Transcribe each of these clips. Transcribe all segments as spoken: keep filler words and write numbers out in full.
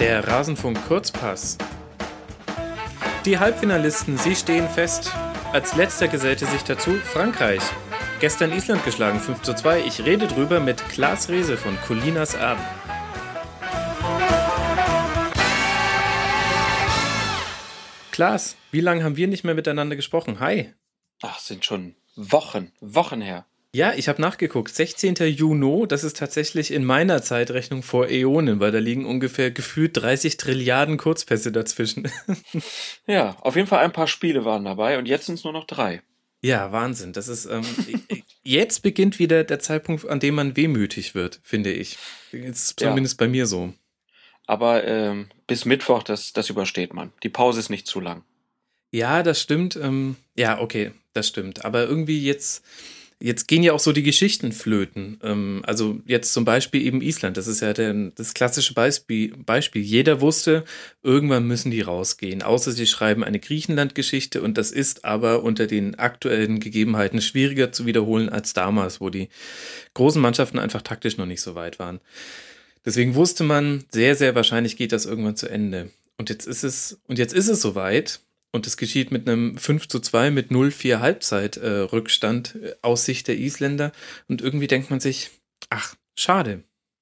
Der Rasenfunk Kurzpass. Die Halbfinalisten, sie stehen fest. Als letzter gesellte sich dazu Frankreich. Gestern Island geschlagen, fünf zu zwei. Ich rede drüber mit Klaas Reese von Colinas Erben. Klaas, wie lange haben wir nicht mehr miteinander gesprochen? Hi. Ach, sind schon Wochen, Wochen her. Ja, ich habe nachgeguckt. sechzehnter Juni, das ist tatsächlich in meiner Zeitrechnung vor Äonen, weil da liegen ungefähr gefühlt dreißig Trilliarden Kurzpässe dazwischen. Ja, auf jeden Fall ein paar Spiele waren dabei und jetzt sind es nur noch drei. Ja, Wahnsinn. Das ist ähm, jetzt beginnt wieder der Zeitpunkt, an dem man wehmütig wird, finde ich. Ist zumindest ja. Bei mir so. Aber ähm, bis Mittwoch, das, das übersteht man. Die Pause ist nicht zu lang. Ja, das stimmt. Ähm, ja, okay, das stimmt. Aber irgendwie jetzt... Jetzt gehen ja auch so die Geschichten flöten. Ähm, also jetzt zum Beispiel eben Island. Das ist ja der, das klassische Beispiel, Beispiel. Jeder wusste, irgendwann müssen die rausgehen. Außer sie schreiben eine Griechenland-Geschichte. Und das ist aber unter den aktuellen Gegebenheiten schwieriger zu wiederholen als damals, wo die großen Mannschaften einfach taktisch noch nicht so weit waren. Deswegen wusste man, sehr, sehr wahrscheinlich geht das irgendwann zu Ende. Und jetzt ist es, und jetzt ist es soweit. Und es geschieht mit einem fünf zu zwei mit null vier Halbzeit-Rückstand äh, aus Sicht der Isländer. Und irgendwie denkt man sich, ach, schade.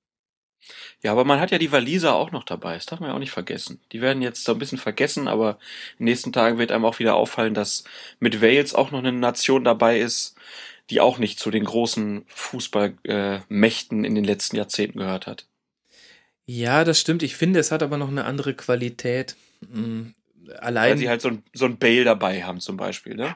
Ja, aber man hat ja die Waliser auch noch dabei. Das darf man ja auch nicht vergessen. Die werden jetzt so ein bisschen vergessen, aber in den nächsten Tagen wird einem auch wieder auffallen, dass mit Wales auch noch eine Nation dabei ist, die auch nicht zu den großen Fußballmächten äh, in den letzten Jahrzehnten gehört hat. Ja, das stimmt. Ich finde, es hat aber noch eine andere Qualität. Mhm. Allein, weil sie halt so ein, so ein Bale dabei haben zum Beispiel, ne?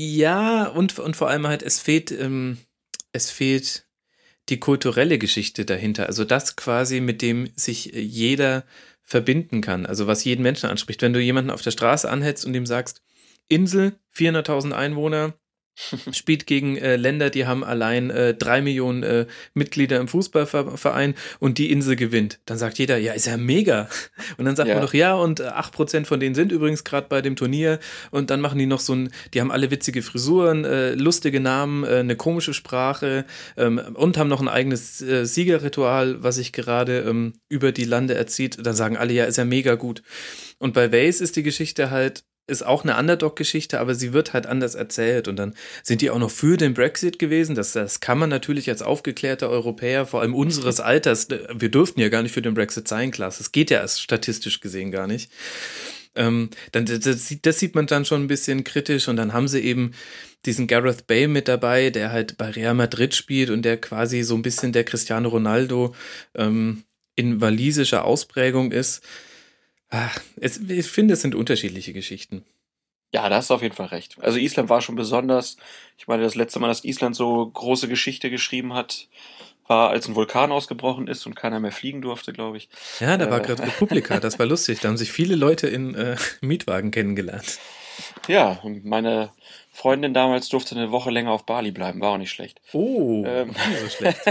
Ja, und, und vor allem halt, es fehlt, ähm, es fehlt die kulturelle Geschichte dahinter. Also das quasi, mit dem sich jeder verbinden kann. Also was jeden Menschen anspricht. Wenn du jemanden auf der Straße anhältst und ihm sagst, Insel, vierhunderttausend Einwohner, spielt gegen äh, Länder, die haben allein äh, drei Millionen äh, Mitglieder im Fußballverein und die Insel gewinnt. Dann sagt jeder, ja, ist ja mega. Und dann sagt ja. man doch, ja, und äh, acht Prozent von denen sind übrigens gerade bei dem Turnier. Und dann machen die noch so ein, die haben alle witzige Frisuren, äh, lustige Namen, äh, eine komische Sprache ähm, und haben noch ein eigenes äh, Siegerritual, was sich gerade ähm, über die Lande erzieht. Dann sagen alle, ja, ist ja mega gut. Und bei Wales ist die Geschichte halt, ist auch eine Underdog-Geschichte, aber sie wird halt anders erzählt. Und dann sind die auch noch für den Brexit gewesen. Das, das kann man natürlich als aufgeklärter Europäer, vor allem unseres Alters, wir dürften ja gar nicht für den Brexit sein, Klaas. Das geht ja statistisch gesehen gar nicht. Ähm, dann, das, das sieht man dann schon ein bisschen kritisch. Und dann haben sie eben diesen Gareth Bale mit dabei, der halt bei Real Madrid spielt und der quasi so ein bisschen der Cristiano Ronaldo ähm, in walisischer Ausprägung ist. Ach, es, ich finde, es sind unterschiedliche Geschichten. Ja, da hast du auf jeden Fall recht. Also Island war schon besonders. Ich meine, das letzte Mal, dass Island so große Geschichte geschrieben hat, war, als ein Vulkan ausgebrochen ist und keiner mehr fliegen durfte, glaube ich. Ja, da äh. war gerade Republika, das war lustig. Da haben sich viele Leute in äh, Mietwagen kennengelernt. Ja, und meine Freundin damals durfte eine Woche länger auf Bali bleiben, war auch nicht schlecht. Oh, ähm. nicht so schlecht.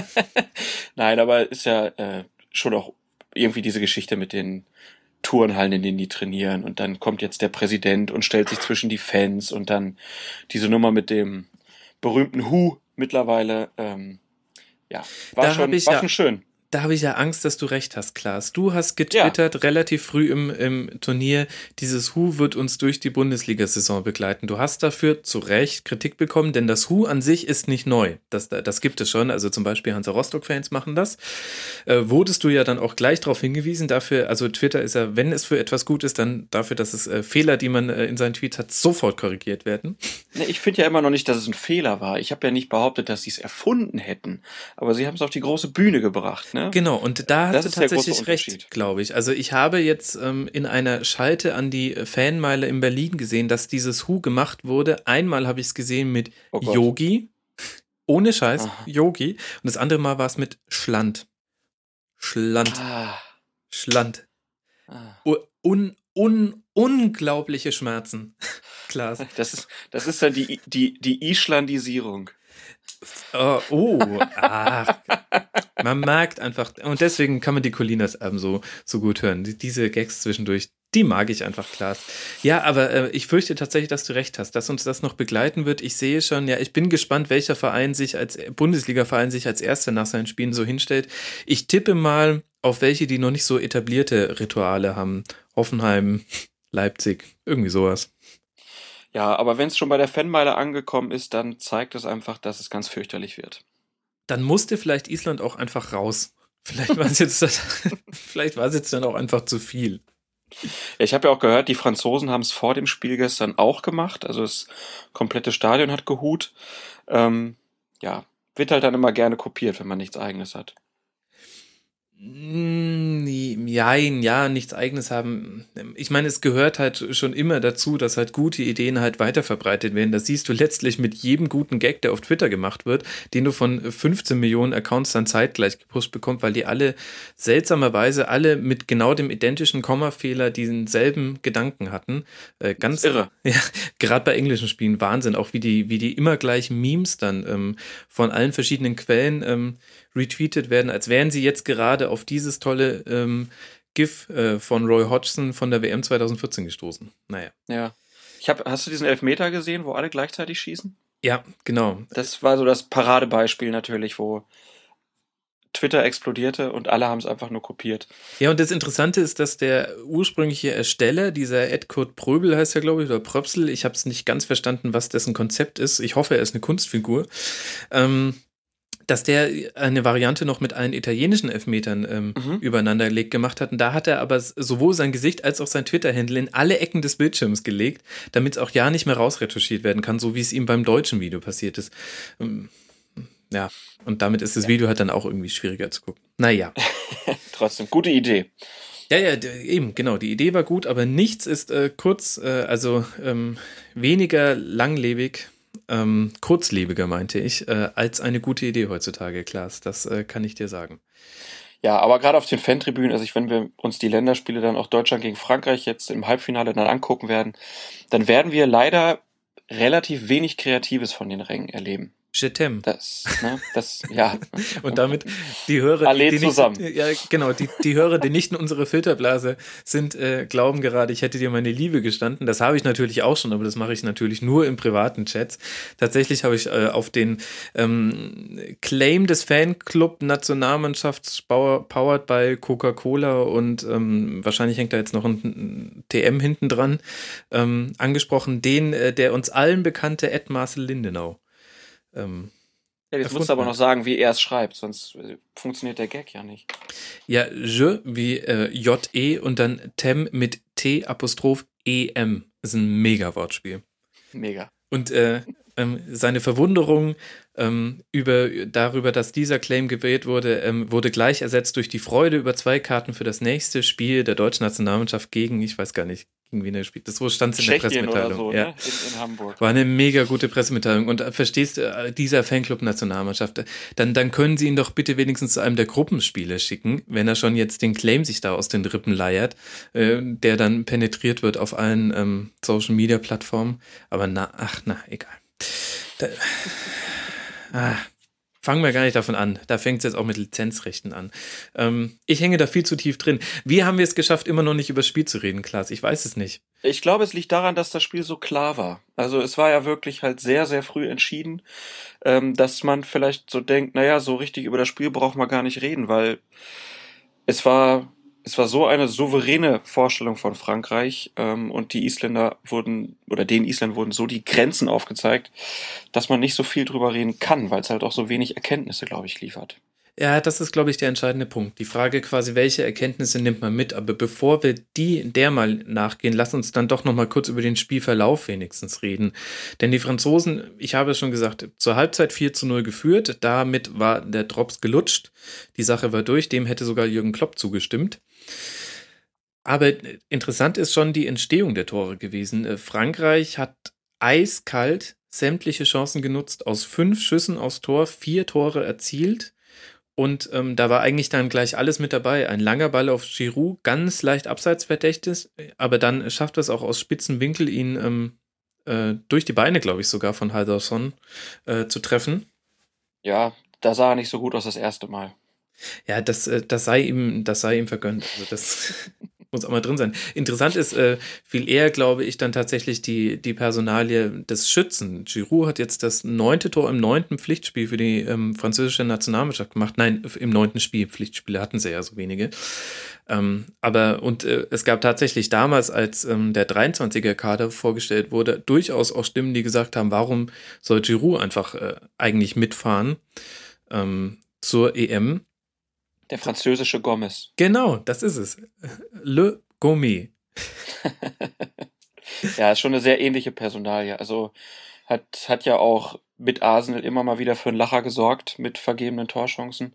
Nein, aber ist ja äh, schon auch irgendwie diese Geschichte mit den Turnhallen, in denen die trainieren, und dann kommt jetzt der Präsident und stellt sich zwischen die Fans und dann diese Nummer mit dem berühmten Who mittlerweile, ähm, ja, war, da schon, war ja, schon schön. Da habe ich ja Angst, dass du recht hast, Klaas. Du hast getwittert, ja. relativ früh im, im Turnier, dieses Who wird uns durch die Bundesliga-Saison begleiten. Du hast dafür zu Recht Kritik bekommen, denn das Who an sich ist nicht neu. Das, das gibt es schon, also zum Beispiel Hansa Rostock-Fans machen das. Äh, wurdest du ja dann auch gleich darauf hingewiesen, dafür, also Twitter ist ja, wenn es für etwas gut ist, dann dafür, dass es äh, Fehler, die man äh, in seinen Tweets hat, sofort korrigiert werden. Nee, ich finde ja immer noch nicht, dass es ein Fehler war. Ich habe ja nicht behauptet, dass sie es erfunden hätten, aber sie haben es auf die große Bühne gebracht, ne? Genau, und da hast du tatsächlich recht, glaube ich. Also ich habe jetzt ähm, in einer Schalte an die Fanmeile in Berlin gesehen, dass dieses Who gemacht wurde. Einmal habe ich es gesehen mit oh Yogi, ohne Scheiß, Aha. Yogi. Und das andere Mal war es mit Schland. Schland. Ah. Schland. Ah. Un, un, unglaubliche Schmerzen. Klaas. Das ist, das ist dann die, die, die Islandisierung. Oh, oh ach. Man merkt einfach, und deswegen kann man die Colinas Erben so, so gut hören. Die, diese Gags zwischendurch, die mag ich einfach, Klaas. Ja, aber äh, ich fürchte tatsächlich, dass du recht hast, dass uns das noch begleiten wird. Ich sehe schon, ja, ich bin gespannt, welcher Verein sich als Bundesliga-Verein sich als Erster nach seinen Spielen so hinstellt. Ich tippe mal auf welche, die noch nicht so etablierte Rituale haben. Hoffenheim, Leipzig, irgendwie sowas. Ja, aber wenn es schon bei der Fanmeile angekommen ist, dann zeigt es einfach, dass es ganz fürchterlich wird. Dann musste vielleicht Island auch einfach raus. Vielleicht war es jetzt, vielleicht war es jetzt dann auch einfach zu viel. Ja, ich habe ja auch gehört, die Franzosen haben es vor dem Spiel gestern auch gemacht. Also das komplette Stadion hat gehut. Ähm, ja, wird halt dann immer gerne kopiert, wenn man nichts Eigenes hat. Nein, ja, nichts Eigenes haben. Ich meine, es gehört halt schon immer dazu, dass halt gute Ideen halt weiterverbreitet werden. Das siehst du letztlich mit jedem guten Gag, der auf Twitter gemacht wird, den du von fünfzehn Millionen Accounts dann zeitgleich gepusht bekommst, weil die alle seltsamerweise alle mit genau dem identischen Kommafehler diesen selben Gedanken hatten. Äh, ganz irre. Ja, gerade bei englischen Spielen Wahnsinn, auch wie die, wie die immer gleichen Memes dann ähm, von allen verschiedenen Quellen ähm, retweetet werden, als wären sie jetzt gerade auf dieses tolle ähm, GIF äh, von Roy Hodgson von der W M zwanzig vierzehn gestoßen. Naja. Ja. Ich hab, hast du diesen Elfmeter gesehen, wo alle gleichzeitig schießen? Ja, genau. Das war so das Paradebeispiel natürlich, wo Twitter explodierte und alle haben es einfach nur kopiert. Ja, und das Interessante ist, dass der ursprüngliche Ersteller, dieser Ed Kurt Pröbel heißt er, glaube ich, oder Pröpsel, ich habe es nicht ganz verstanden, was dessen Konzept ist. Ich hoffe, er ist eine Kunstfigur. Ähm, dass der eine Variante noch mit allen italienischen Elfmetern ähm, Mhm. übereinander gelegt gemacht hat. Und da hat er aber sowohl sein Gesicht als auch sein Twitter-Handle in alle Ecken des Bildschirms gelegt, damit es auch ja nicht mehr rausretuschiert werden kann, so wie es ihm beim deutschen Video passiert ist. Ähm, ja, und damit ist das Video halt dann auch irgendwie schwieriger zu gucken. Naja. Trotzdem, gute Idee. Ja, ja, d- eben, genau. Die Idee war gut, aber nichts ist äh, kurz, äh, also ähm, weniger langlebig, ähm, kurzlebiger, meinte ich, äh, als eine gute Idee heutzutage, Klaas. Das äh, kann ich dir sagen. Ja, aber gerade auf den Fantribünen, also ich, wenn wir uns die Länderspiele dann auch Deutschland gegen Frankreich jetzt im Halbfinale dann angucken werden, dann werden wir leider relativ wenig Kreatives von den Rängen erleben. Je t'aime. Das, ne, das, ja. Und damit die Hörer, Alle die, die zusammen. nicht, ja, genau, die, die Hörer, die nicht in unsere Filterblase sind, äh, glauben gerade, ich hätte dir meine Liebe gestanden. Das habe ich natürlich auch schon, aber das mache ich natürlich nur in privaten Chats. Tatsächlich habe ich äh, auf den ähm, Claim des Fanclub Nationalmannschafts powered by Coca-Cola und ähm, wahrscheinlich hängt da jetzt noch ein T M hinten dran, ähm, angesprochen, den, äh, der uns allen bekannte Ed Marcel Lindenau. Ähm, Ja, jetzt musst du aber noch sagen, wie er es schreibt, sonst äh, funktioniert der Gag ja nicht. Ja, je wie äh, J-E und dann Tem mit T Apostroph E-M. Das ist ein Mega-Wortspiel. Mega. Und äh, ähm, seine Verwunderung ähm, über, darüber, dass dieser Claim gewählt wurde, ähm, wurde gleich ersetzt durch die Freude über zwei Karten für das nächste Spiel der deutschen Nationalmannschaft gegen, ich weiß gar nicht, gegen wen er spielt. Das stand in der Tschechien Pressemitteilung. oder so, Ja. ne? In, in Hamburg. War eine mega gute Pressemitteilung. Und äh, verstehst du, äh, dieser Fanclub-Nationalmannschaft, dann, dann können sie ihn doch bitte wenigstens zu einem der Gruppenspiele schicken, wenn er schon jetzt den Claim sich da aus den Rippen leiert, äh, der dann penetriert wird auf allen ähm, Social-Media-Plattformen. Aber na, ach, na, egal. Da, ah, fangen wir gar nicht davon an. Da fängt es jetzt auch mit Lizenzrechten an. Ähm, ich hänge da viel zu tief drin. Wie haben wir es geschafft, immer noch nicht über das Spiel zu reden, Klaas? Ich weiß es nicht. Ich glaube, es liegt daran, dass das Spiel so klar war. Also es war ja wirklich halt sehr, sehr früh entschieden, ähm, dass man vielleicht so denkt, naja, so richtig über das Spiel braucht man gar nicht reden, weil es war, es war so eine souveräne Vorstellung von Frankreich ähm, und die Isländer wurden, oder den Isländern wurden so die Grenzen aufgezeigt, dass man nicht so viel drüber reden kann, weil es halt auch so wenig Erkenntnisse, glaube ich, liefert. Ja, das ist, glaube ich, der entscheidende Punkt. Die Frage quasi, welche Erkenntnisse nimmt man mit? Aber bevor wir die der mal nachgehen, lass uns dann doch noch mal kurz über den Spielverlauf wenigstens reden. Denn die Franzosen, ich habe es schon gesagt, zur Halbzeit vier zu null geführt. Damit war der Drops gelutscht. Die Sache war durch. Dem hätte sogar Jürgen Klopp zugestimmt. Aber interessant ist schon die Entstehung der Tore gewesen. Frankreich hat eiskalt sämtliche Chancen genutzt, aus fünf Schüssen aufs Tor vier Tore erzielt. Und ähm, da war eigentlich dann gleich alles mit dabei. Ein langer Ball auf Giroud, ganz leicht abseits verdächtig, aber dann schafft es auch aus spitzen Winkel, ihn ähm, äh, durch die Beine, glaube ich, sogar von Haldarsson äh, zu treffen. Ja, da sah er nicht so gut aus das erste Mal. Ja, das, äh, das sei ihm, das sei ihm vergönnt. Also das muss auch mal drin sein. Interessant ist äh, viel eher, glaube ich, dann tatsächlich die, die Personalie des Schützen. Giroud hat jetzt das neunte Tor im neunten Pflichtspiel für die ähm, französische Nationalmannschaft gemacht. Nein, im neunten Spiel. Pflichtspiele hatten sie ja so wenige. Ähm, aber und äh, es gab tatsächlich damals, als ähm, der dreiundzwanziger-Kader vorgestellt wurde, durchaus auch Stimmen, die gesagt haben, warum soll Giroud einfach äh, eigentlich mitfahren ähm, zur E M? Der französische Gomez. Genau, das ist es. Le Gomez. Ja, ist schon eine sehr ähnliche Personalie. Also hat, hat ja auch mit Arsenal immer mal wieder für einen Lacher gesorgt mit vergebenen Torchancen.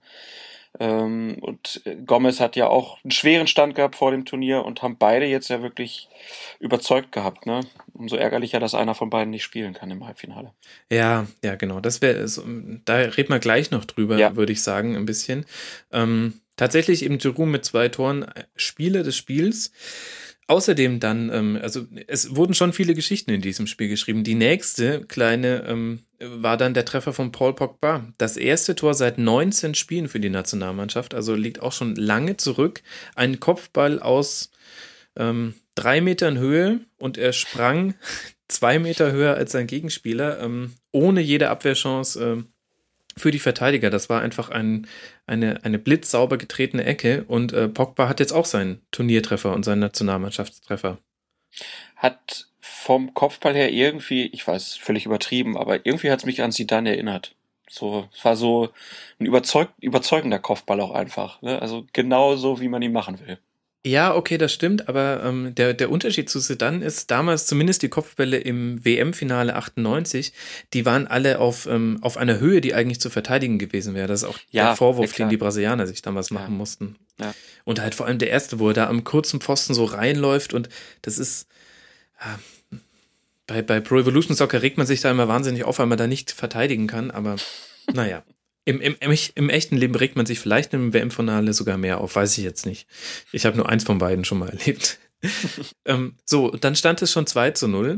Ähm, und Gomez hat ja auch einen schweren Stand gehabt vor dem Turnier und haben beide jetzt ja wirklich überzeugt gehabt. Ne? Umso ärgerlicher, dass einer von beiden nicht spielen kann im Halbfinale. Ja, ja, genau. Das wäre, so, da reden wir gleich noch drüber, Ja. würde ich sagen, ein bisschen. Ähm, tatsächlich eben Giroud mit zwei Toren Spieler des Spiels. Außerdem dann, ähm, also es wurden schon viele Geschichten in diesem Spiel geschrieben. Die nächste kleine ähm, war dann der Treffer von Paul Pogba. Das erste Tor seit neunzehn Spielen für die Nationalmannschaft, also liegt auch schon lange zurück. Ein Kopfball aus ähm, drei Metern Höhe und er sprang zwei Meter höher als sein Gegenspieler, ähm, ohne jede Abwehrchance ähm, für die Verteidiger. Das war einfach ein, eine, eine blitzsauber getretene Ecke und äh, Pogba hat jetzt auch seinen Turniertreffer und seinen Nationalmannschaftstreffer. Hat vom Kopfball her irgendwie, ich weiß, völlig übertrieben, aber irgendwie hat es mich an Zidane erinnert. So, es war so ein überzeug, überzeugender Kopfball auch einfach. Ne? Also genau so, wie man ihn machen will. Ja, okay, das stimmt, aber ähm, der, der Unterschied zu Zidane ist damals zumindest die Kopfbälle im W M-Finale achtundneunzig, die waren alle auf, ähm, auf einer Höhe, die eigentlich zu verteidigen gewesen wäre. Das ist auch Ja, der Vorwurf, ja, klar. den die Brasilianer sich damals machen Ja. mussten. Ja. Und halt vor allem der erste, wo er da am kurzen Pfosten so reinläuft und das ist, ja, bei, bei Pro Evolution Soccer regt man sich da immer wahnsinnig auf, weil man da nicht verteidigen kann, aber naja. Im, im, im, Im echten Leben regt man sich vielleicht im W M-Finale sogar mehr auf, weiß ich jetzt nicht. Ich habe nur eins von beiden schon mal erlebt. ähm, so, dann stand es schon zwei zu null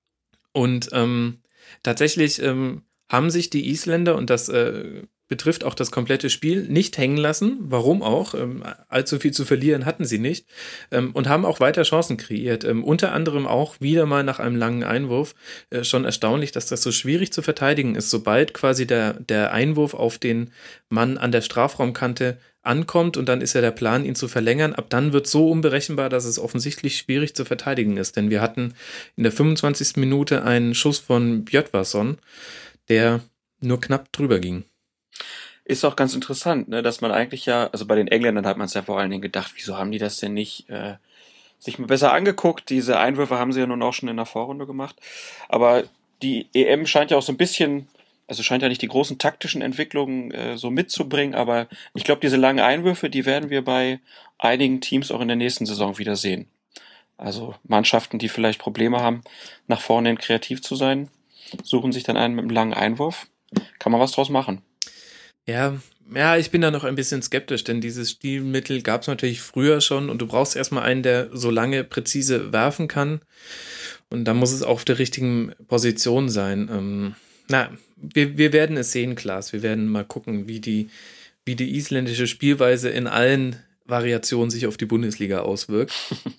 und ähm, tatsächlich ähm, haben sich die Isländer, und das äh, betrifft auch das komplette Spiel, nicht hängen lassen. Warum auch? Ähm, allzu viel zu verlieren hatten sie nicht. Ähm, und haben auch weiter Chancen kreiert. Ähm, unter anderem auch wieder mal nach einem langen Einwurf. Äh, schon erstaunlich, dass das so schwierig zu verteidigen ist. Sobald quasi der, der Einwurf auf den Mann an der Strafraumkante ankommt und dann ist ja der Plan, ihn zu verlängern. Ab dann wird es so unberechenbar, dass es offensichtlich schwierig zu verteidigen ist. Denn wir hatten in der fünfundzwanzigsten Minute einen Schuss von Björtvarsson, der nur knapp drüber ging. Ist auch ganz interessant, ne, dass man eigentlich ja, also bei den Engländern hat man es ja vor allen Dingen gedacht, wieso haben die das denn nicht äh, sich mal besser angeguckt? Diese Einwürfe haben sie ja nun auch schon in der Vorrunde gemacht. Aber die E M scheint ja auch so ein bisschen, also scheint ja nicht die großen taktischen Entwicklungen äh, so mitzubringen, aber ich glaube, diese langen Einwürfe, die werden wir bei einigen Teams auch in der nächsten Saison wieder sehen. Also Mannschaften, die vielleicht Probleme haben, nach vorne hin kreativ zu sein, suchen sich dann einen mit einem langen Einwurf. Kann man was draus machen. Ja, ja, ich bin da noch ein bisschen skeptisch, denn dieses Stilmittel gab es natürlich früher schon und du brauchst erstmal einen, der so lange präzise werfen kann und dann muss es auch auf der richtigen Position sein. Ähm, na, wir, wir werden es sehen, Klaas. Wir werden mal gucken, wie die, wie die isländische Spielweise in allen Variationen sich auf die Bundesliga auswirkt.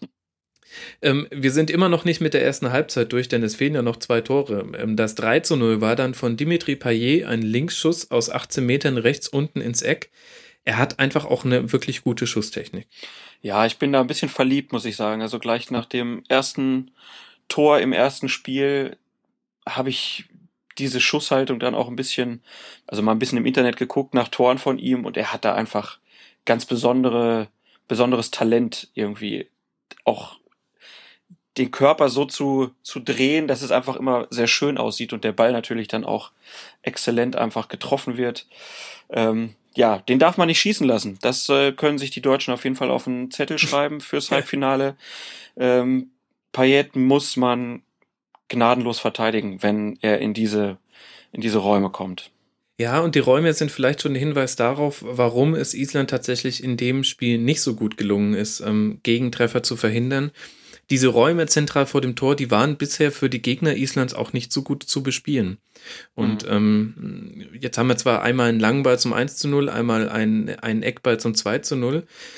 Ähm, wir sind immer noch nicht mit der ersten Halbzeit durch, denn es fehlen ja noch zwei Tore. Ähm, das drei zu null war dann von Dimitri Payet ein Linksschuss aus achtzehn Metern rechts unten ins Eck. Er hat einfach auch eine wirklich gute Schusstechnik. Ja, ich bin da ein bisschen verliebt, muss ich sagen. Also gleich nach dem ersten Tor im ersten Spiel habe ich diese Schusshaltung dann auch ein bisschen, also mal ein bisschen im Internet geguckt nach Toren von ihm und er hat da einfach ganz besondere, besonderes Talent irgendwie auch den Körper so zu, zu drehen, dass es einfach immer sehr schön aussieht und der Ball natürlich dann auch exzellent einfach getroffen wird. Ähm, ja, den darf man nicht schießen lassen. Das äh, können sich die Deutschen auf jeden Fall auf einen Zettel schreiben fürs Halbfinale. Ähm, Payet muss man gnadenlos verteidigen, wenn er in diese, in diese Räume kommt. Ja, und die Räume sind vielleicht schon ein Hinweis darauf, warum es Island tatsächlich in dem Spiel nicht so gut gelungen ist, ähm, Gegentreffer zu verhindern. Diese Räume zentral vor dem Tor, die waren bisher für die Gegner Islands auch nicht so gut zu bespielen. Und mhm. ähm, jetzt haben wir zwar einmal einen langen Ball zum eins zu null, einmal einen, einen Eckball zum zwei zu null,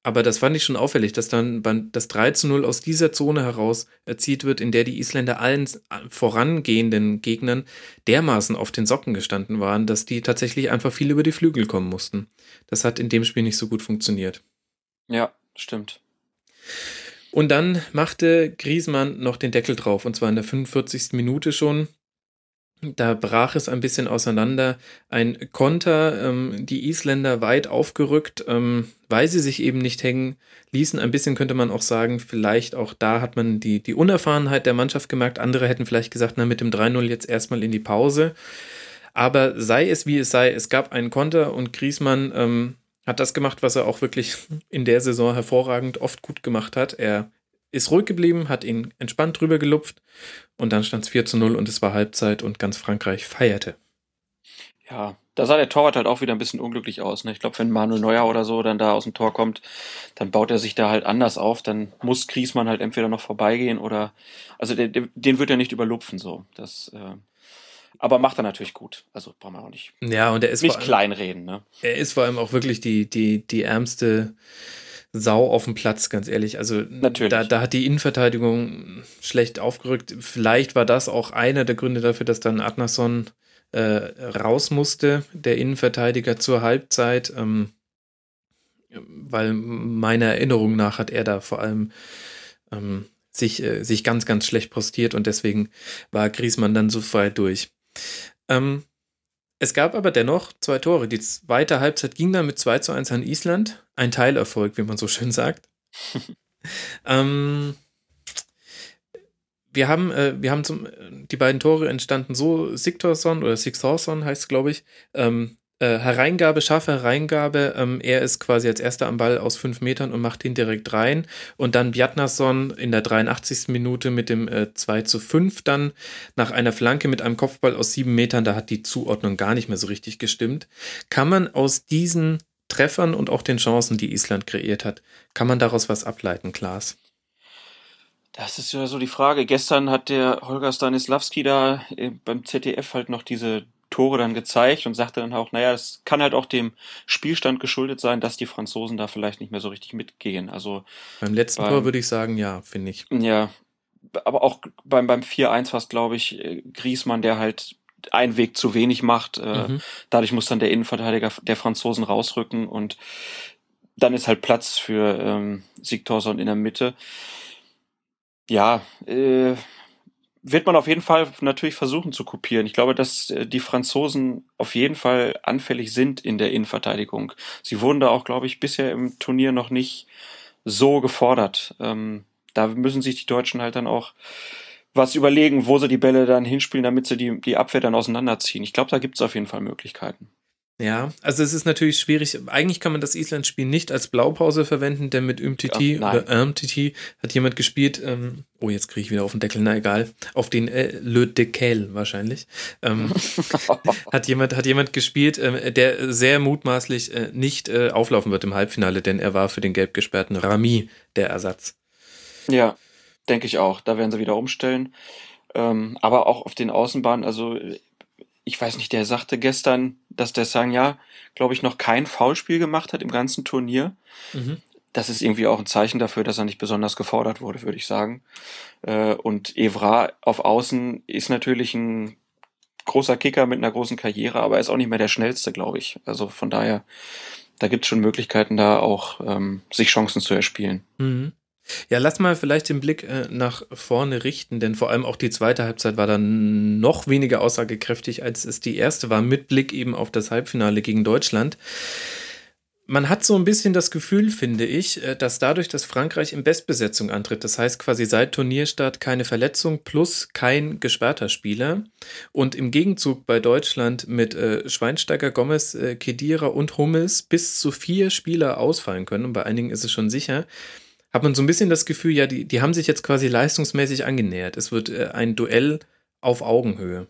Aber das fand ich schon auffällig, dass dann beim, das drei zu null aus dieser Zone heraus erzielt wird, in der die Isländer allen vorangehenden Gegnern dermaßen auf den Socken gestanden waren, dass die tatsächlich einfach viel über die Flügel kommen mussten. Das hat in dem Spiel nicht so gut funktioniert. Ja, stimmt. Und dann machte Griezmann noch den Deckel drauf, und zwar in der fünfundvierzigsten Minute schon. Da brach es ein bisschen auseinander. Ein Konter, ähm, die Isländer weit aufgerückt, ähm, weil sie sich eben nicht hängen ließen. Ein bisschen könnte man auch sagen, vielleicht auch da hat man die, die Unerfahrenheit der Mannschaft gemerkt. Andere hätten vielleicht gesagt, na, mit dem drei null jetzt erstmal in die Pause. Aber sei es wie es sei, es gab einen Konter und Griezmann ähm, hat das gemacht, was er auch wirklich in der Saison hervorragend oft gut gemacht hat. Er ist ruhig geblieben, hat ihn entspannt drüber gelupft und dann stand es vier zu null und es war Halbzeit und ganz Frankreich feierte. Ja, da sah der Torwart halt auch wieder ein bisschen unglücklich aus. Ne? Ich glaube, wenn Manuel Neuer oder so dann da aus dem Tor kommt, dann baut er sich da halt anders auf. Dann muss Griezmann halt entweder noch vorbeigehen oder, also den, den wird er nicht überlupfen so. Das, äh, aber macht er natürlich gut. Also braucht man auch nicht, Ja, und er ist nicht vor allem, kleinreden. Ne? er ist vor allem auch wirklich die, die, die ärmste Sau auf dem Platz, ganz ehrlich. Also Natürlich. da, da hat die Innenverteidigung schlecht aufgerückt. Vielleicht war das auch einer der Gründe dafür, dass dann Adnason äh, raus musste, der Innenverteidiger zur Halbzeit, ähm, weil meiner Erinnerung nach hat er da vor allem ähm, sich, äh, sich ganz, ganz schlecht postiert und deswegen war Griezmann dann so frei durch. Ähm, Es gab aber dennoch zwei Tore. Die zweite Halbzeit ging dann mit zwei zu eins an Island. Ein Teilerfolg, wie man so schön sagt. ähm, wir haben, äh, wir haben zum, die beiden Tore entstanden so, Sigthorsson oder Sigthorsson heißt es, glaube ich, ähm, äh, Hereingabe, scharfe Hereingabe, ähm, er ist quasi als erster am Ball aus fünf Metern und macht ihn direkt rein und dann Bjarnason in der dreiundachtzigsten Minute mit dem äh, zwei zu fünf dann nach einer Flanke mit einem Kopfball aus sieben Metern, da hat die Zuordnung gar nicht mehr so richtig gestimmt. Kann man aus diesen Treffern und auch den Chancen, die Island kreiert hat, kann man daraus was ableiten, Klaas? Das ist ja so die Frage. Gestern hat der Holger Stanislavski da äh, beim Z D F halt noch diese Tore dann gezeigt und sagte dann auch, naja, das kann halt auch dem Spielstand geschuldet sein, dass die Franzosen da vielleicht nicht mehr so richtig mitgehen. Also Beim letzten beim, Tor würde ich sagen, ja, finde ich. ja, aber auch beim, beim vier eins war es, glaube ich, äh, Griezmann, der halt einen Weg zu wenig macht. Äh, Mhm. Dadurch muss dann der Innenverteidiger der Franzosen rausrücken und dann ist halt Platz für ähm, Sigthorsson in der Mitte. Ja, äh, wird man auf jeden Fall natürlich versuchen zu kopieren. Ich glaube, dass äh, die Franzosen auf jeden Fall anfällig sind in der Innenverteidigung. Sie wurden da auch, glaube ich, bisher im Turnier noch nicht so gefordert. Ähm, da müssen sich die Deutschen halt dann auch was überlegen, wo sie die Bälle dann hinspielen, damit sie die, die Abwehr dann auseinanderziehen. Ich glaube, da gibt es auf jeden Fall Möglichkeiten. Ja, also es ist natürlich schwierig. Eigentlich kann man das Island-Spiel nicht als Blaupause verwenden, denn mit Umtiti Ja, nein. oder Umtiti hat jemand gespielt, ähm, oh, jetzt kriege ich wieder auf den Deckel, na egal, auf den äh, Le Deckel wahrscheinlich, ähm, hat jemand hat jemand gespielt, ähm, der sehr mutmaßlich äh, nicht äh, auflaufen wird im Halbfinale, denn er war für den gelb gesperrten Rami der Ersatz. Ja, denke ich auch. Da werden sie wieder umstellen. Ähm, aber auch auf den Außenbahnen, also ich weiß nicht, der sagte gestern, dass der Sagna, glaube ich, noch kein Foulspiel gemacht hat im ganzen Turnier. Mhm. Das ist irgendwie auch ein Zeichen dafür, dass er nicht besonders gefordert wurde, würde ich sagen. Äh, und Evra auf Außen ist natürlich ein großer Kicker mit einer großen Karriere, aber er ist auch nicht mehr der schnellste, glaube ich. Also von daher, da gibt es schon Möglichkeiten, da auch ähm, sich Chancen zu erspielen. Mhm. Ja, lass mal vielleicht den Blick äh, nach vorne richten, denn vor allem auch die zweite Halbzeit war dann noch weniger aussagekräftig, als es die erste war, mit Blick eben auf das Halbfinale gegen Deutschland. Man hat so ein bisschen das Gefühl, finde ich, äh, dass dadurch, dass Frankreich in Bestbesetzung antritt, das heißt quasi seit Turnierstart keine Verletzung plus kein gesperrter Spieler und im Gegenzug bei Deutschland mit äh, Schweinsteiger, Gomez, äh, Khedira und Hummels bis zu vier Spieler ausfallen können, und bei einigen ist es schon sicher, hat man so ein bisschen das Gefühl, ja, die, die haben sich jetzt quasi leistungsmäßig angenähert. Es wird äh, ein Duell auf Augenhöhe.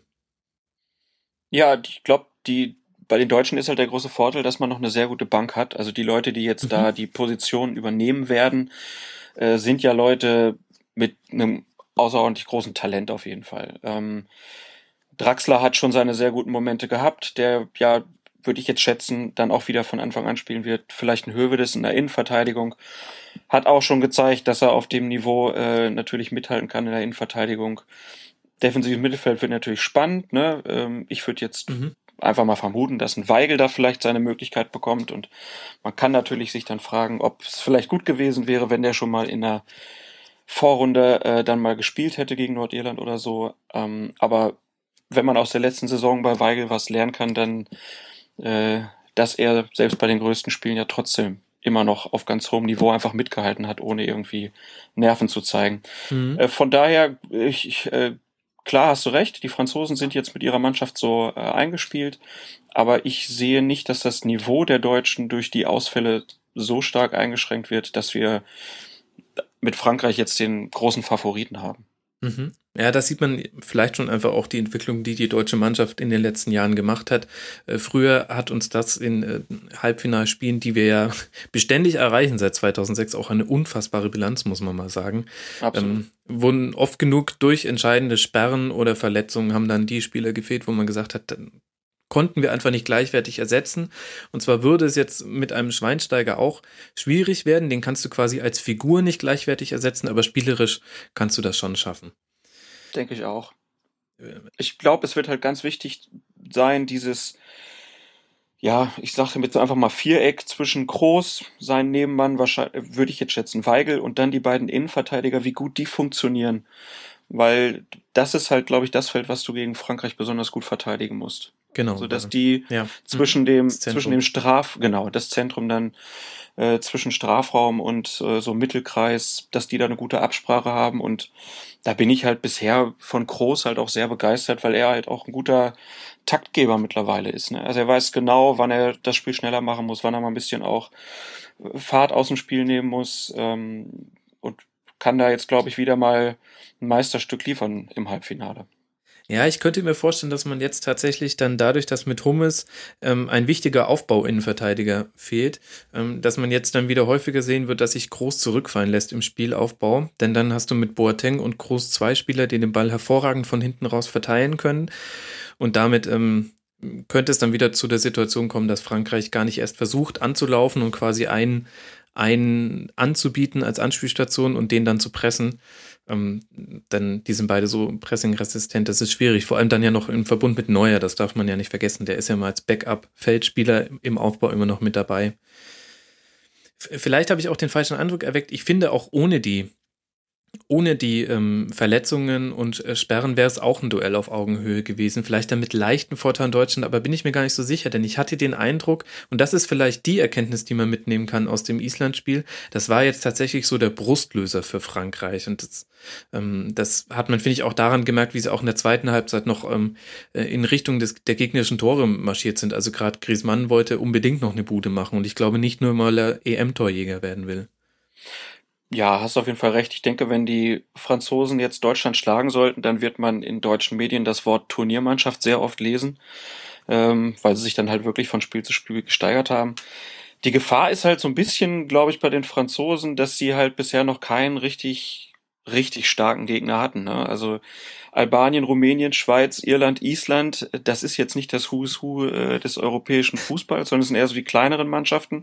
Ja, ich glaube, die bei den Deutschen ist halt der große Vorteil, dass man noch eine sehr gute Bank hat. Also die Leute, die jetzt Mhm. da die Position übernehmen werden, äh, sind ja Leute mit einem außerordentlich großen Talent auf jeden Fall. Ähm, Draxler hat schon seine sehr guten Momente gehabt, der ja würde ich jetzt schätzen, dann auch wieder von Anfang an spielen wird. Vielleicht ein Höwedes in der Innenverteidigung. Hat auch schon gezeigt, dass er auf dem Niveau äh, natürlich mithalten kann in der Innenverteidigung. Defensives Mittelfeld wird natürlich spannend. Ne? Ähm, ich würde jetzt mhm. einfach mal vermuten, dass ein Weigl da vielleicht seine Möglichkeit bekommt. Und man kann natürlich sich dann fragen, ob es vielleicht gut gewesen wäre, wenn der schon mal in der Vorrunde äh, dann mal gespielt hätte gegen Nordirland oder so. Ähm, aber wenn man aus der letzten Saison bei Weigl was lernen kann, dann, äh, dass er selbst bei den größten Spielen ja trotzdem immer noch auf ganz hohem Niveau einfach mitgehalten hat, ohne irgendwie Nerven zu zeigen. Mhm. Äh, von daher, ich, ich, äh, klar hast du recht, die Franzosen sind jetzt mit ihrer Mannschaft so äh, eingespielt, aber ich sehe nicht, dass das Niveau der Deutschen durch die Ausfälle so stark eingeschränkt wird, dass wir mit Frankreich jetzt den großen Favoriten haben. Mhm. Ja, da sieht man vielleicht schon einfach auch die Entwicklung, die die deutsche Mannschaft in den letzten Jahren gemacht hat. Äh, früher hat uns das in äh, Halbfinalspielen, die wir ja beständig erreichen seit zweitausendsechs, auch eine unfassbare Bilanz, muss man mal sagen. Absolut. Ähm, wurden oft genug durch entscheidende Sperren oder Verletzungen haben dann die Spieler gefehlt, wo man gesagt hat, dann konnten wir einfach nicht gleichwertig ersetzen. Und zwar würde es jetzt mit einem Schweinsteiger auch schwierig werden. Den kannst du quasi als Figur nicht gleichwertig ersetzen, aber spielerisch kannst du das schon schaffen. Denke ich auch. Ich glaube, es wird halt ganz wichtig sein, dieses, ja, ich sage jetzt einfach mal Viereck zwischen Kroos, sein Nebenmann, wahrscheinlich, würde ich jetzt schätzen, Weigl und dann die beiden Innenverteidiger, wie gut die funktionieren. Weil das ist halt, glaube ich, das Feld, was du gegen Frankreich besonders gut verteidigen musst. Genau. So dass die ja. zwischen dem zwischen dem Straf genau das Zentrum dann äh, zwischen Strafraum und äh, so Mittelkreis, dass die da eine gute Absprache haben, und da bin ich halt bisher von Kroos halt auch sehr begeistert, weil er halt auch ein guter Taktgeber mittlerweile ist. Ne? Also er weiß genau, wann er das Spiel schneller machen muss, wann er mal ein bisschen auch Fahrt aus dem Spiel nehmen muss, ähm, und kann da jetzt, glaube ich, wieder mal ein Meisterstück liefern im Halbfinale. Ja, ich könnte mir vorstellen, dass man jetzt tatsächlich dann dadurch, dass mit Hummels ähm, ein wichtiger Aufbau-Innenverteidiger fehlt, ähm, dass man jetzt dann wieder häufiger sehen wird, dass sich Kroos zurückfallen lässt im Spielaufbau. Denn dann hast du mit Boateng und Kroos zwei Spieler, die den Ball hervorragend von hinten raus verteilen können. Und damit ähm, könnte es dann wieder zu der Situation kommen, dass Frankreich gar nicht erst versucht anzulaufen und quasi einen, einen anzubieten als Anspielstation und den dann zu pressen. Ähm, denn die sind beide so pressingresistent, das ist schwierig. Vor allem dann ja noch im Verbund mit Neuer, das darf man ja nicht vergessen. Der ist ja mal als Backup-Feldspieler im Aufbau immer noch mit dabei. Vielleicht habe ich auch den falschen Eindruck erweckt. Ich finde, auch ohne die Ohne die ähm, Verletzungen und äh, Sperren wäre es auch ein Duell auf Augenhöhe gewesen. Vielleicht dann mit leichten Vorteilen Deutschland, aber bin ich mir gar nicht so sicher, denn ich hatte den Eindruck, und das ist vielleicht die Erkenntnis, die man mitnehmen kann aus dem Island-Spiel, das war jetzt tatsächlich so der Brustlöser für Frankreich. Und das, ähm, das hat man, finde ich, auch daran gemerkt, wie sie auch in der zweiten Halbzeit noch ähm, in Richtung des, der gegnerischen Tore marschiert sind. Also gerade Griezmann wollte unbedingt noch eine Bude machen, und ich glaube nicht nur, weil er E M-Torjäger werden will. Ja, hast auf jeden Fall recht. Ich denke, wenn die Franzosen jetzt Deutschland schlagen sollten, dann wird man in deutschen Medien das Wort Turniermannschaft sehr oft lesen, ähm, weil sie sich dann halt wirklich von Spiel zu Spiel gesteigert haben. Die Gefahr ist halt so ein bisschen, glaube ich, bei den Franzosen, dass sie halt bisher noch keinen richtig, richtig starken Gegner hatten. Ne? Also Albanien, Rumänien, Schweiz, Irland, Island, das ist jetzt nicht das Who's Who äh, des europäischen Fußballs, sondern es sind eher so die kleineren Mannschaften.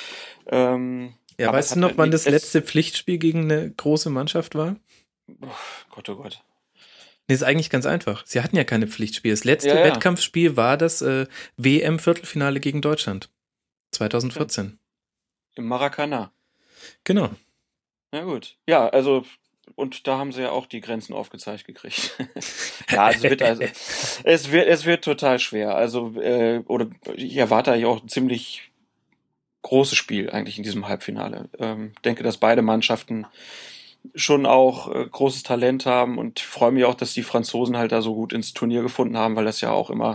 Ähm, Ja, aber weißt du noch, wann das letzte Pflichtspiel gegen eine große Mannschaft war? Oh Gott, oh Gott. Nee, ist eigentlich ganz einfach. Sie hatten ja keine Pflichtspiele. Das letzte ja, ja. Wettkampfspiel war das äh, W M-Viertelfinale gegen Deutschland. zwanzig vierzehn. Im Maracanã. Genau. Na gut. Ja, also, und da haben sie ja auch die Grenzen aufgezeigt gekriegt. ja, also, wird also es wird es wird total schwer. Also, äh, oder ich erwarte ja auch ziemlich großes Spiel eigentlich in diesem Halbfinale. Ähm, denke, dass beide Mannschaften schon auch äh, großes Talent haben, und freue mich auch, dass die Franzosen halt da so gut ins Turnier gefunden haben, weil das ja auch immer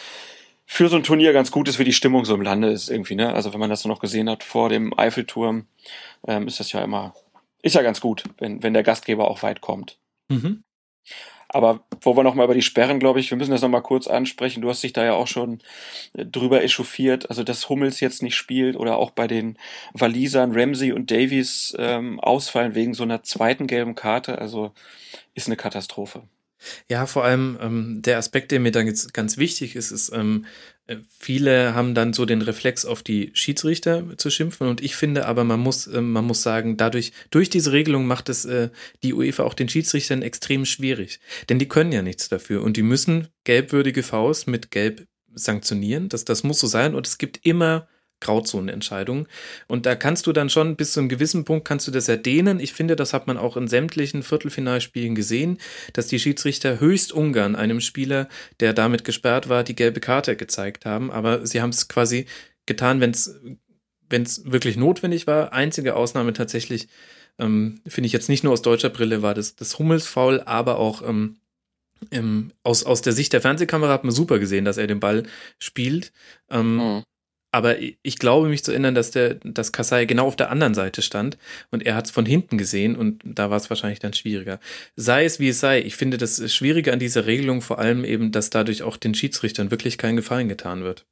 für so ein Turnier ganz gut ist, wie die Stimmung so im Lande ist irgendwie, ne? Also wenn man das so noch gesehen hat vor dem Eiffelturm, ähm, ist das ja immer, ist ja ganz gut, wenn, wenn der Gastgeber auch weit kommt. Mhm. Aber wo wir nochmal über die Sperren, glaube ich, wir müssen das nochmal kurz ansprechen. Du hast dich da ja auch schon drüber echauffiert. Also, dass Hummels jetzt nicht spielt oder auch bei den Walisern Ramsey und Davies ähm, ausfallen wegen so einer zweiten gelben Karte. Also, ist eine Katastrophe. Ja, vor allem ähm, der Aspekt, der mir dann jetzt ganz wichtig ist, ist, ähm, äh, viele haben dann so den Reflex, auf die Schiedsrichter zu schimpfen und ich finde aber, man muss, äh, man muss sagen, dadurch, durch diese Regelung macht es äh, die UEFA auch den Schiedsrichtern extrem schwierig. Denn die können ja nichts dafür und die müssen gelbwürdige Fouls mit Gelb sanktionieren. Das, das muss so sein und es gibt immer Grauzonenentscheidungen. Und da kannst du dann schon bis zu einem gewissen Punkt kannst du das ja dehnen. Ich finde, das hat man auch in sämtlichen Viertelfinalspielen gesehen, dass die Schiedsrichter höchst ungern einem Spieler, der damit gesperrt war, die gelbe Karte gezeigt haben. Aber sie haben es quasi getan, wenn es wenn es wirklich notwendig war. Einzige Ausnahme tatsächlich, ähm, finde ich jetzt nicht nur aus deutscher Brille, war das, das Hummels-Foul, aber auch ähm, ähm, aus, aus der Sicht der Fernsehkamera hat man super gesehen, dass er den Ball spielt. Ähm, Mhm. aber ich glaube, mich zu erinnern, dass der, dass Kassai genau auf der anderen Seite stand und er hat es von hinten gesehen und da war es wahrscheinlich dann schwieriger. Sei es wie es sei, ich finde das Schwierige an dieser Regelung vor allem eben, dass dadurch auch den Schiedsrichtern wirklich kein Gefallen getan wird.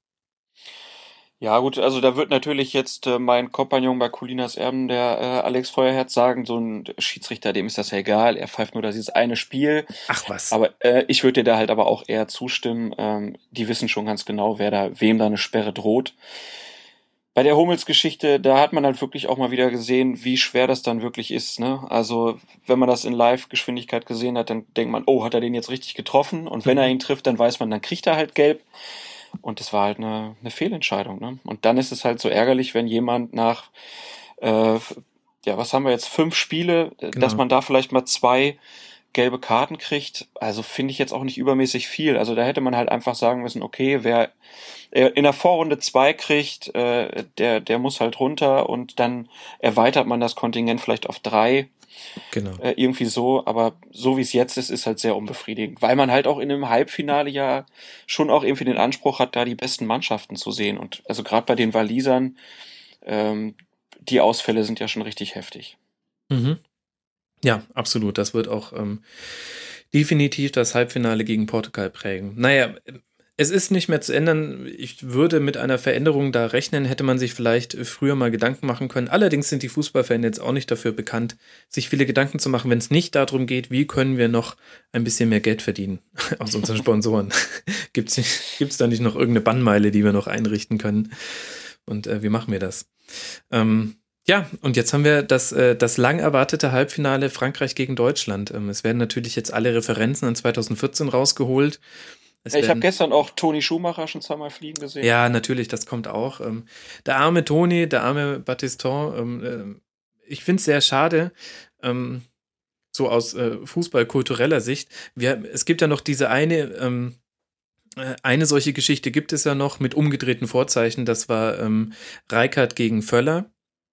Ja, gut, also da wird natürlich jetzt äh, mein Kompagnon bei Colinas Erben, der äh, Alex Feuerherz, sagen, so ein Schiedsrichter, dem ist das ja egal, er pfeift nur dieses eine Spiel. Ach was. Aber äh, ich würde dir da halt aber auch eher zustimmen. Ähm, die wissen schon ganz genau, wer da, wem da eine Sperre droht. Bei der Hummels-Geschichte, da hat man halt wirklich auch mal wieder gesehen, wie schwer das dann wirklich ist. Ne? Also, wenn man das in Live-Geschwindigkeit gesehen hat, dann denkt man, oh, hat er den jetzt richtig getroffen? Und wenn er Mhm. ihn trifft, dann weiß man, dann kriegt er halt gelb. Und das war halt eine, eine Fehlentscheidung. Ne? Und dann ist es halt so ärgerlich, wenn jemand nach, äh, ja, was haben wir jetzt, fünf Spiele, äh, dass Genau. man da vielleicht mal zwei gelbe Karten kriegt. Also finde ich jetzt auch nicht übermäßig viel. Also da hätte man halt einfach sagen müssen, okay, wer äh, in der Vorrunde zwei kriegt, äh, der, der muss halt runter und dann erweitert man das Kontingent vielleicht auf drei. Genau. Äh, irgendwie so, aber so wie es jetzt ist, ist halt sehr unbefriedigend, weil man halt auch in einem Halbfinale ja schon auch irgendwie den Anspruch hat, da die besten Mannschaften zu sehen. Und also gerade bei den Walisern, ähm, die Ausfälle sind ja schon richtig heftig. Mhm. Ja, absolut. Das wird auch ähm, definitiv das Halbfinale gegen Portugal prägen. Naja, es ist nicht mehr zu ändern. Ich würde mit einer Veränderung da rechnen, hätte man sich vielleicht früher mal Gedanken machen können. Allerdings sind die Fußballfans jetzt auch nicht dafür bekannt, sich viele Gedanken zu machen, wenn es nicht darum geht, wie können wir noch ein bisschen mehr Geld verdienen aus unseren Sponsoren. Gibt es da nicht noch irgendeine Bannmeile, die wir noch einrichten können? Und äh, wie machen wir das? Ähm, ja, und jetzt haben wir das, äh, das lang erwartete Halbfinale Frankreich gegen Deutschland. Ähm, es werden natürlich jetzt alle Referenzen an zwanzig vierzehn rausgeholt. Es Ich habe werden, gestern auch Toni Schumacher schon zweimal fliegen gesehen. ja, natürlich, das kommt auch. Ähm, der arme Toni, der arme Battiston, ähm, äh, ich finde es sehr schade, ähm, so aus äh, fußballkultureller Sicht. Wir, es gibt ja noch diese eine, ähm, äh, eine solche Geschichte gibt es ja noch mit umgedrehten Vorzeichen, das war ähm, Rijkaard gegen Völler.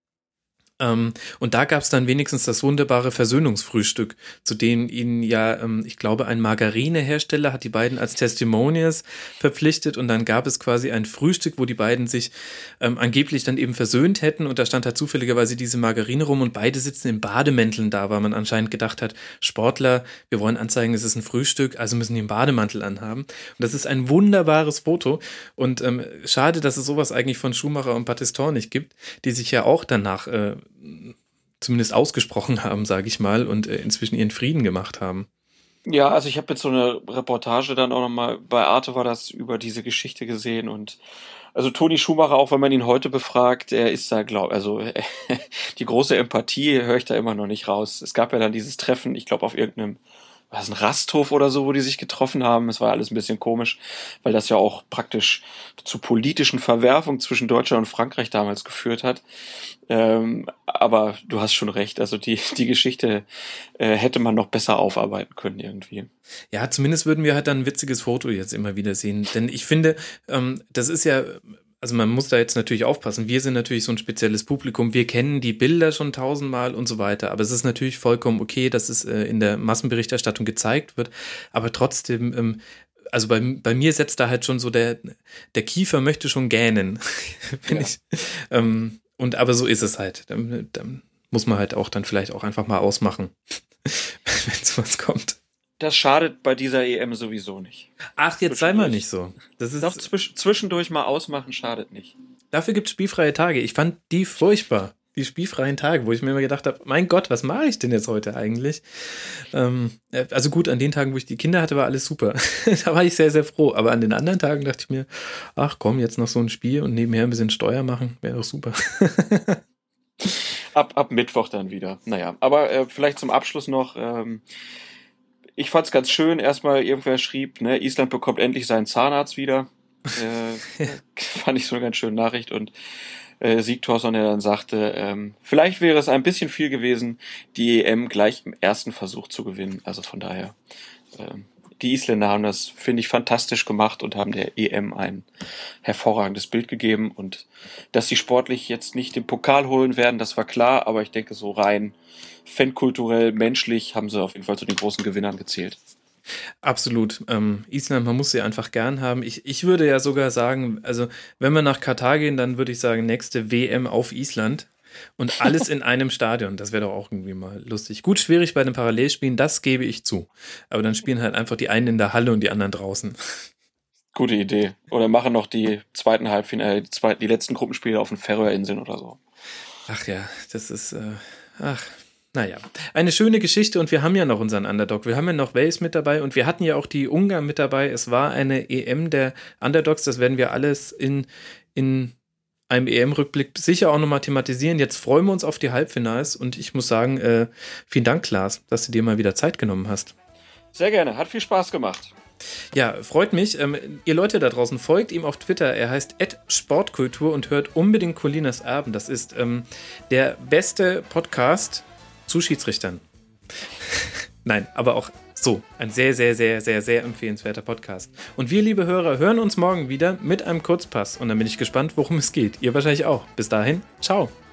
Ähm, und da gab es dann wenigstens das wunderbare Versöhnungsfrühstück, zu dem ihnen ja, ähm, ich glaube, ein Margarinehersteller hat die beiden als Testimonials verpflichtet und dann gab es quasi ein Frühstück, wo die beiden sich ähm, angeblich dann eben versöhnt hätten und da stand halt zufälligerweise diese Margarine rum und beide sitzen in Bademänteln da, weil man anscheinend gedacht hat, Sportler, wir wollen anzeigen, es ist ein Frühstück, also müssen die einen Bademantel anhaben. Und das ist ein wunderbares Foto und ähm, schade, dass es sowas eigentlich von Schumacher und Battiston nicht gibt, die sich ja auch danach äh, zumindest ausgesprochen haben, sage ich mal, und äh, inzwischen ihren Frieden gemacht haben. Ja, also ich habe jetzt so eine Reportage dann auch nochmal, bei Arte war das, über diese Geschichte gesehen und also Toni Schumacher, auch wenn man ihn heute befragt, er ist da, glaub, also die große Empathie höre ich da immer noch nicht raus. Es gab ja dann dieses Treffen, ich glaube auf irgendeinem, was ein Rasthof oder so, wo die sich getroffen haben. Es war alles ein bisschen komisch, weil das ja auch praktisch zu politischen Verwerfungen zwischen Deutschland und Frankreich damals geführt hat. Ähm, aber du hast schon recht, also die, die Geschichte äh, hätte man noch besser aufarbeiten können irgendwie. Ja, zumindest würden wir halt dann ein witziges Foto jetzt immer wieder sehen. Denn ich finde, ähm, das ist ja, also man muss da jetzt natürlich aufpassen. Wir sind natürlich so ein spezielles Publikum. Wir kennen die Bilder schon tausendmal und so weiter. Aber es ist natürlich vollkommen okay, dass es äh, in der Massenberichterstattung gezeigt wird. Aber trotzdem, ähm, also bei, bei mir setzt da halt schon so der, der Kiefer möchte schon gähnen. Wenn Ja. ich, ähm, und aber so ist es halt. Dann, dann muss man halt auch dann vielleicht auch einfach mal ausmachen, wenn sowas kommt. Das schadet bei dieser E M sowieso nicht. Ach, jetzt sei mal nicht so. Das ist, Doch zwisch zwischendurch mal ausmachen schadet nicht. dafür gibt es spielfreie Tage. Ich fand die furchtbar. die spielfreien Tage, wo ich mir immer gedacht habe, mein Gott, was mache ich denn jetzt heute eigentlich? Ähm, also gut, an den Tagen, wo ich die Kinder hatte, war alles super. Da war ich sehr, sehr froh. Aber an den anderen Tagen dachte ich mir, ach komm, jetzt noch so ein Spiel und nebenher ein bisschen Steuer machen, wäre doch super. Ab, ab Mittwoch dann wieder. Naja, aber äh, vielleicht zum Abschluss noch, ähm, ich fand's ganz schön, erstmal irgendwer schrieb, ne, Island bekommt endlich seinen Zahnarzt wieder. Äh, fand ich so eine ganz schöne Nachricht und äh, Sieg Thorson, der dann sagte, ähm, vielleicht wäre es ein bisschen viel gewesen, die E M gleich im ersten Versuch zu gewinnen. Also von daher, ähm, die Isländer haben das, finde ich, fantastisch gemacht und haben der E M ein hervorragendes Bild gegeben. Und dass sie sportlich jetzt nicht den Pokal holen werden, das war klar, aber ich denke, so rein fankulturell, menschlich haben sie auf jeden Fall zu den großen Gewinnern gezählt. Absolut. Ähm, Island, man muss sie einfach gern haben. Ich, ich würde ja sogar sagen, also wenn wir nach Katar gehen, dann würde ich sagen, nächste W M auf Island und alles in einem Stadion. Das wäre doch auch irgendwie mal lustig. Gut, schwierig bei den Parallelspielen, das gebe ich zu. Aber dann spielen halt einfach die einen in der Halle und die anderen draußen. Gute Idee. Oder machen noch die zweiten Halbfinale, die, zweiten, die letzten Gruppenspiele auf den Färöerinseln oder so. Ach ja, das ist, äh, ach, naja, eine schöne Geschichte und wir haben ja noch unseren Underdog. Wir haben ja noch Wales mit dabei und wir hatten ja auch die Ungarn mit dabei. Es war eine E M der Underdogs, das werden wir alles in, in einem E M-Rückblick sicher auch nochmal thematisieren. Jetzt freuen wir uns auf die Halbfinals und ich muss sagen, äh, vielen Dank, Klaas, dass du dir mal wieder Zeit genommen hast. Sehr gerne, hat viel Spaß gemacht. Ja, freut mich. Ähm, ihr Leute da draußen, folgt ihm auf Twitter. Er heißt at sportkultur und hört unbedingt Colinas Erben. Das ist ähm, der beste Podcast zu Schiedsrichtern. Nein, aber auch so. Ein sehr, sehr, sehr, sehr, sehr empfehlenswerter Podcast. Und wir, liebe Hörer, hören uns morgen wieder mit einem Kurzpass. Und dann bin ich gespannt, worum es geht. Ihr wahrscheinlich auch. Bis dahin, ciao.